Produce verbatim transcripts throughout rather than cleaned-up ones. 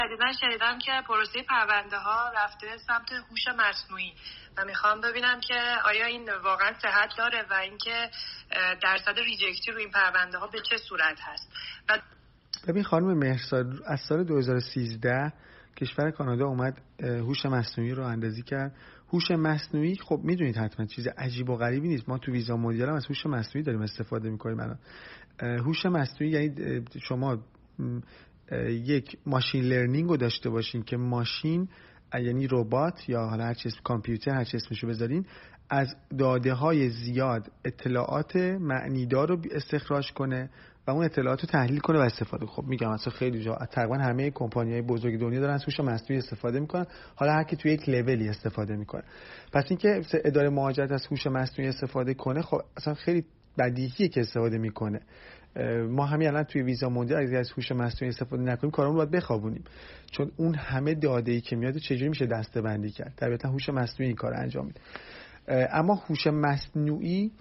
من شنیدم که پروسه پرونده ها رفته سمت هوش مصنوعی و میخوام ببینم که آیا این واقعا صحت داره و اینکه درصد ریجکتی روی این پرونده ها به چه صورت هست. و ببین خانم مهرساد، از سال دو هزار و سیزده کشور کانادا اومد هوش مصنوعی رو اندازی کرد. هوش مصنوعی خب میدونید حتما چیز عجیب و غریبی نیست. ما تو ویزا مدیال هم از هوش مصنوعی داریم استفاده میکنیم الان. هوش مصنوعی یعنی شما یک ماشین لرنینگ رو داشته باشین که ماشین یعنی ربات یا حالا هر چیز کامپیوتر هر چی اسمشو بذارین از داده های زیاد اطلاعات معنیدار رو استخراج کنه و اون اطلاعات رو تحلیل کنه و استفاده. خب میگم اصلا خیلی جا تقریبا همه کمپانی‌های بزرگ دنیا دارن از هوش مصنوعی استفاده میکنن، حالا هر کی توی یک لولی استفاده میکنه. پس اینکه اداره مهاجرت از هوش مصنوعی استفاده کنه خب اصلا خیلی بدیهیه که استفاده میکنه. ما همین الان توی ویزا مونده اگه از هوش مصنوعی استفاده نکنیم کارمون رو باید بخوابونیم، چون اون همه داده‌ای که میاد چجوری میشه دسته‌بندی کرد. طبیعتا هوش مصنوعی این کارو انجام میده. اما هوش مصنوعی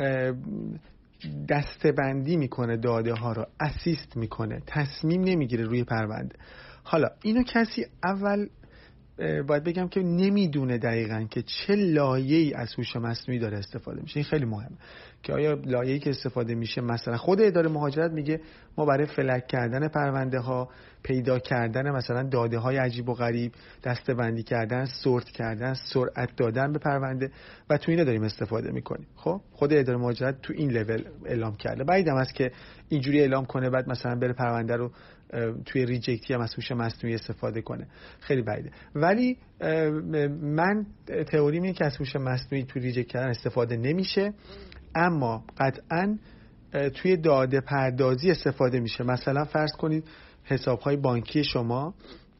دسته‌بندی میکنه، داده ها رو اسیست میکنه، تصمیم نمیگیره روی پرونده. حالا اینو کسی اول باید بگم که نمیدونه دقیقاً که چه لایه‌ای از هوش مصنوعی داره استفاده میشه. این خیلی مهمه که آیا لایه‌ای که استفاده میشه، مثلا خود اداره مهاجرت میگه ما برای فلک کردن پرونده ها، پیدا کردن مثلا داده های عجیب و غریب، دسته‌بندی کردن، سورت کردن، سرعت دادن به پرونده و تو اینا داریم استفاده میکنیم. خب خود اداره مهاجرت تو این لول اعلام کرده. بعیدم است که اینجوری اعلام کنه بعد مثلا بره پرونده رو توی ریجکتی هم از هوش مصنوعی استفاده کنه. خیلی بعیده. ولی من تئوریم اینه که از هوش مصنوعی توی ریجکت کردن استفاده نمیشه، اما قطعاً توی داده پردازی استفاده میشه. مثلا فرض کنید حساب‌های بانکی شما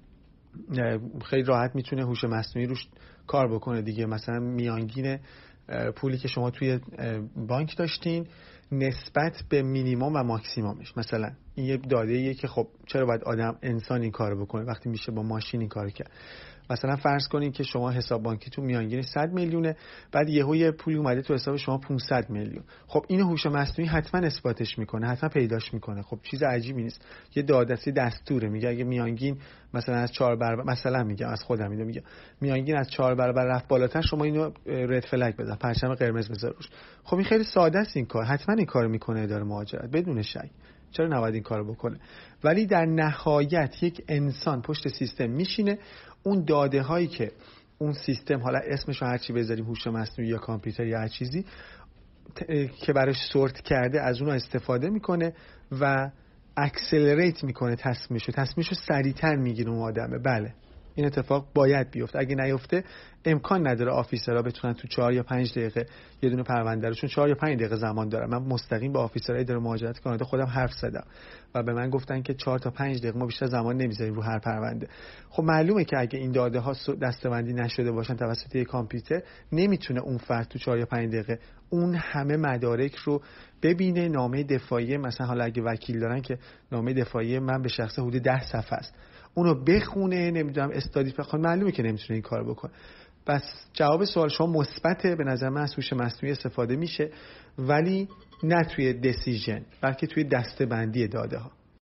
خیلی راحت میتونه هوش مصنوعی روش کار بکنه دیگه. مثلا میانگین پولی که شما توی بانک داشتین نسبت به مینیمم و ماکسیممش، مثلا این یه داده‌ایه که خب چرا باید آدم انسان این کارو بکنه وقتی میشه با ماشین این کارو کرد. مثلا فرض کنین که شما حساب بانکیتون میانگین صد میلیونه، بعد یهو یه پولی اومده تو حساب شما پانصد میلیون. خب اینو هوش مصنوعی حتما اثباتش میکنه، حتما پیداش میکنه. خب چیز عجیبی نیست. یه داده‌ای دستوره، میگه اگه میانگین مثلا از چهار برابر، مثلا میگم از خودم اینو میگم، میانگین از چهار برابر رفت بالاتر، شما اینو رد فلگ بزن، پرچم قرمز بذار روش. خب این خیلی ساده است این کار، حتما این کارو میکنه اداره مهاجرت بدون شک. چرا نباید این کارو بکنه؟ ولی در نهایت یک انسان پشت سیستم میشینه، اون داده هایی که اون سیستم، حالا اسمشو هر چی بذاریم، هوش مصنوعی یا کامپیوتر یا هر چیزی که براش سورت کرده، از اونها استفاده میکنه و اکسلریت میکنه تصمیمشو تصمیمشو سریعتر میگیره اون آدمه. بله این اتفاق باید بیفته. اگه نیفته امکان نداره آفیسرها بتونن تو چهار یا پنج دقیقه یه دونه پرونده رو، چون چهار یا پنج دقیقه زمان داره. من مستقیم با آفیسرهای اداره مهاجرت کانادا خودم حرف زدم و به من گفتن که چهار تا پنج دقیقه ما بیشتر زمان نمیذاریم رو هر پرونده. خب معلومه که اگه این داده ها دسته‌بندی نشده باشن توسط یک کامپیوتر، نمیتونه اون فرد تو چهار یا پنج دقیقه اون همه مدارک رو ببینه. نامه دفاعی مثلا، حالا اگه وکیل دارن که نامه دفاعی من به شخص حدود ده صفحه است، اونو بخونه، نمیدونم استادی بخونه، معلومه که نمیتونه این کارو بکنه. پس جواب سوال شما مثبته. به نظر من از هوش مصنوعی استفاده میشه، ولی نه توی دیسیژن، بلکه توی دسته‌بندی داده ها.